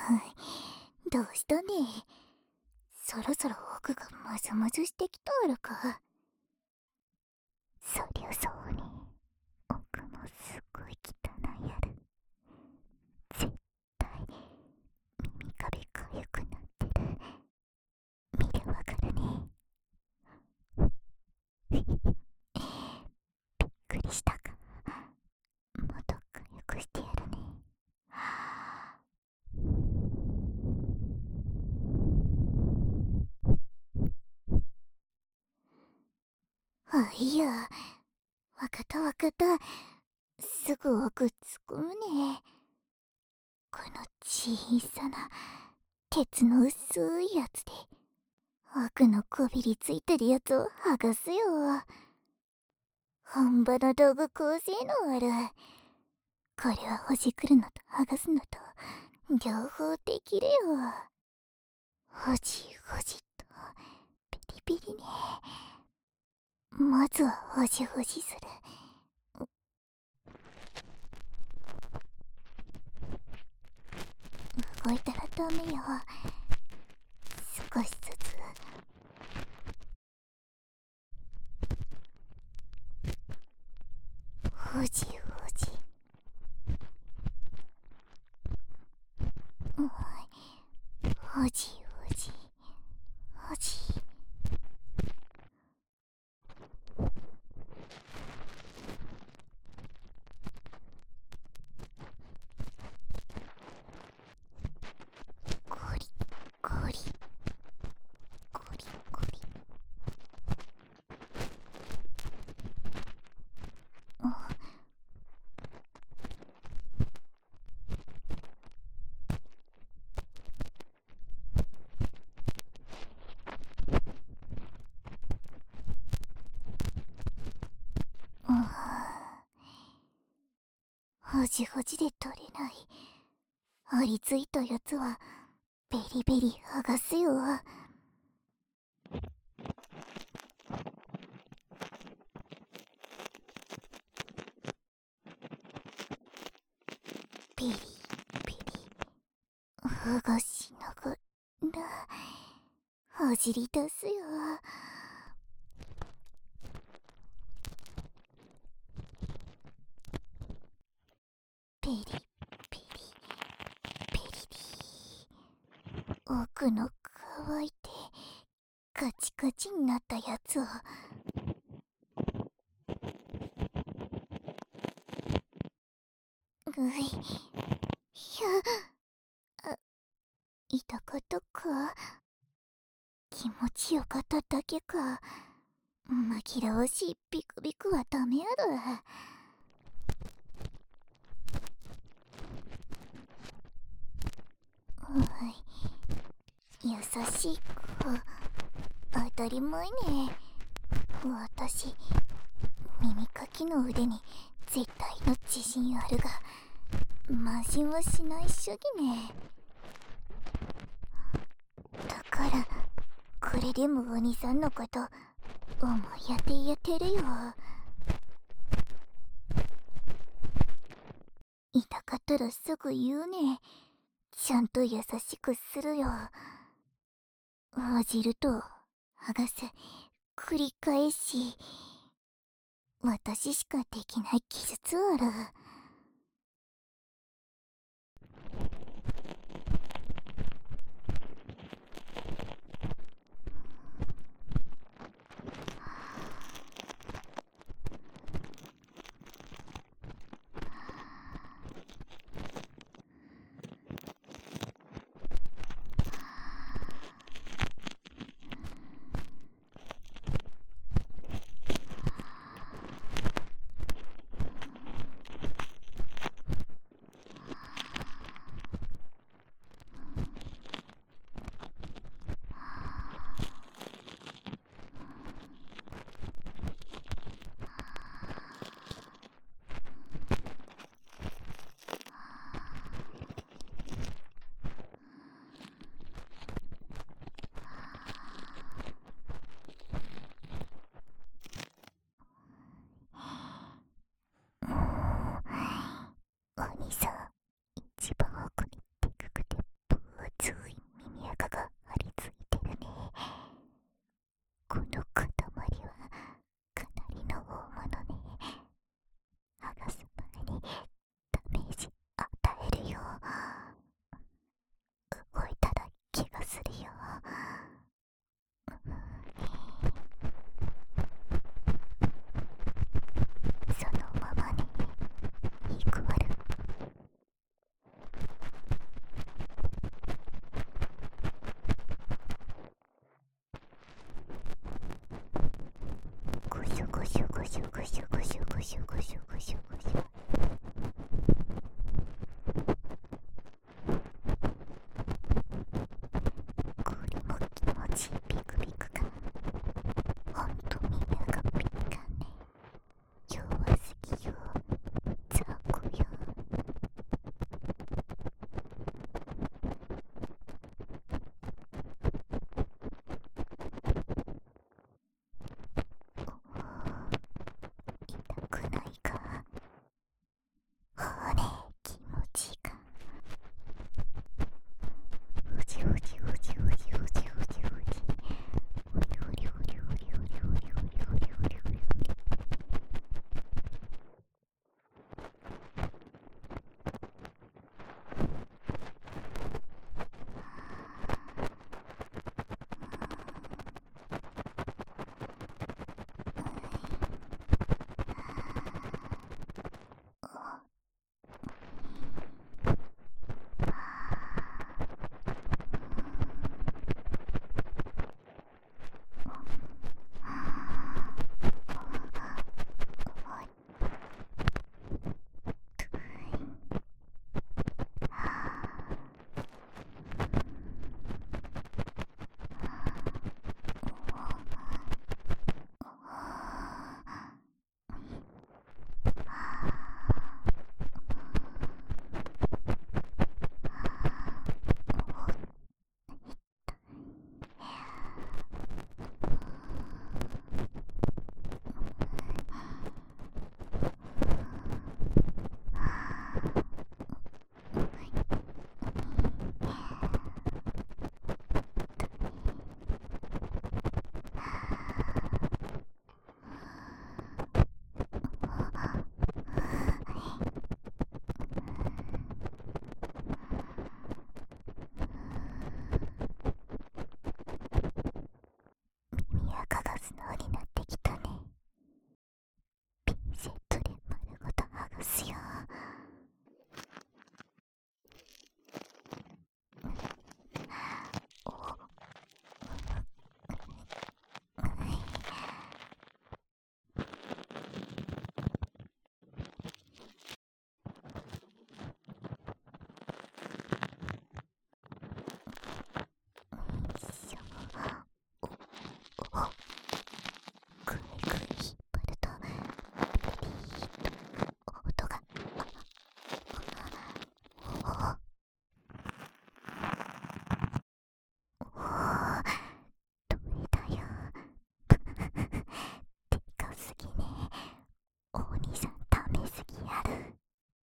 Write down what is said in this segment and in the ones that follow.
どうしたね。そろそろ奥がムズムズしてきとるか。そりゃそうね。奥もすごい汚いやる。絶対耳壁かゆくなってる。見てわかるね。びっくりしたか。もっとかゆくしてやるね。いや、わかったわかった。すぐ奥突っ込むね。この小さな鉄の薄いやつで奥のこびりついてるやつを剥がすよ。本場の道具構成のある。これはほじくるのと剥がすのと両方できるよ。ほじほじとペリペリね。まずはほじほじする。動いたらダメよ。少しずつ。ほじほじ。ほじほじほじ。ゴリゴリゴリゴリ。ほじほじで取れない。ありついたやつはベリベリ剥がすよ。ベリベリ剥がしながらほじり出すよ。ペリペリペリリ。奥の乾いてカチカチになったやつをいや、痛かったか。気持ちよかっただけか。紛らわしいビクビクはダメやろ。優しい子。当たり前ね。私耳かきの腕に絶対の自信あるが慢心はしない主義ね。だからこれでもお兄さんのこと思いやってやってるよ。痛かったらすぐ言うね。ちゃんと優しくするよ。ほじると剥がす繰り返し。私しかできない技術ある。 ごしょごしょごしょごしょごしょごしょ。これも気持ちいいピクピクか。ほんと耳がピッカね。今日は好きよ。ザコよ。痛くないか。ほれ気持ちいいか。おじおじおじおじおじおじおじおじおりおりおりおりおりおりおりおりおりおりおりおり。耳垢が素直になってきたね。ピンセットで丸ごと剥がすよ。おしょ。おぐいぐい引っ張るとピリーっと音が。どれだよ。でかすぎね。お兄さんためすぎやる。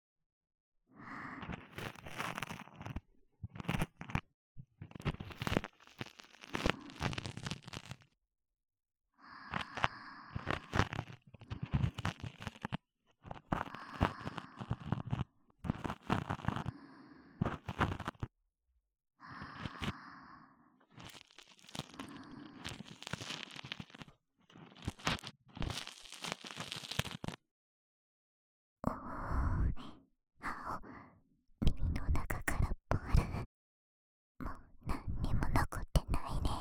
お青耳の中からボール。もう何にも残ってないね。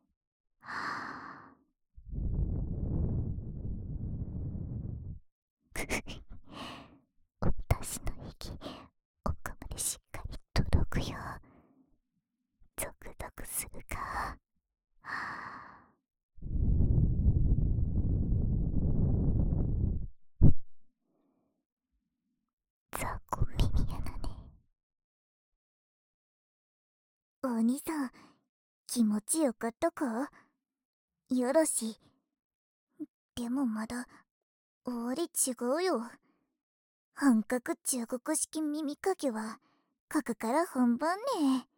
私の息奥までしっかり届くよ。ゾクゾクするか。ザコ耳やなね。お兄さん気持ちよかったか。よろし。でもまだ終わり違うよ。本格中国式耳かきはここから本番ね。